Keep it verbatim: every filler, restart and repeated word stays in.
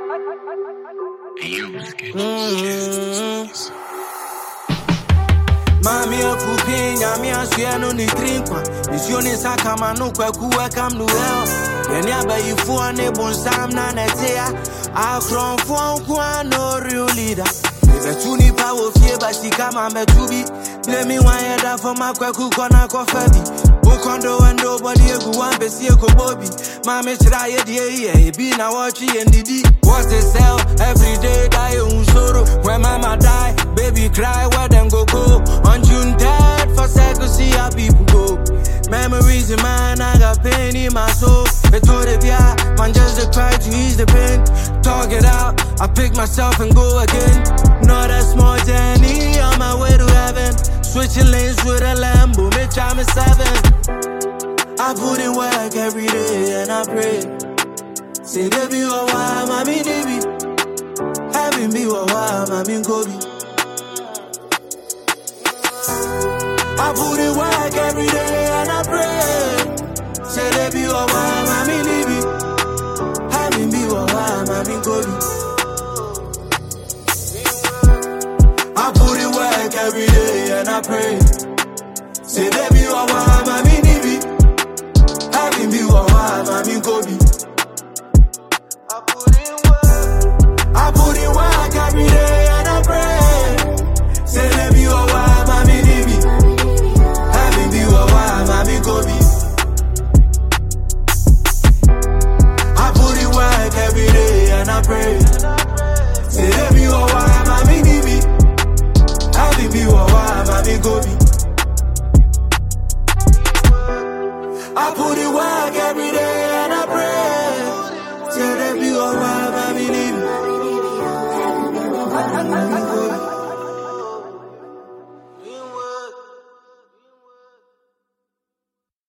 Mami a fupinha, minha suia no ni trinqua. Isione sakama no kwaku welcome no hell. Yeni abayi fo ne bonsam na netea. Akron fo kwa no real leader. If a tuni power fie but she come and be to be. Blame me one head for my kwaku kona kofabi. Kondo and nobody go one be see ko Bobby. Mami try it yeah yeah. Be na watch and didi. What's the sell every day die un sorrow. When mama die, baby cry where them go go. On June third for seconds see how people go. Memories in mine, I got pain in my soul. They told it yeah, man just to try to ease the pain. Talk it out, I pick myself and go again. Not a small journey on my way to heaven. Switching lanes with a Lambo, bitch I'm a seven. I put in work every day and I pray. Say they be a while, mommy they be. Having me a while, mommy Kobe. I put in work every day and I pray. Say they be a while, mommy they be. Having me a while, mommy Kobe. I put in work every day and I pray. Say they be a while, mommy they be. Having me a while, mommy Kobe. I put in work. I put in work every day and I pray. Say they be a while, mommy they be. Having me a while, mommy Kobe. I put in work every day and I pray. Say they be a while, mommy they be. Having me a while, mommy Kobe. I put in work every day and I pray. Say that you are my baby.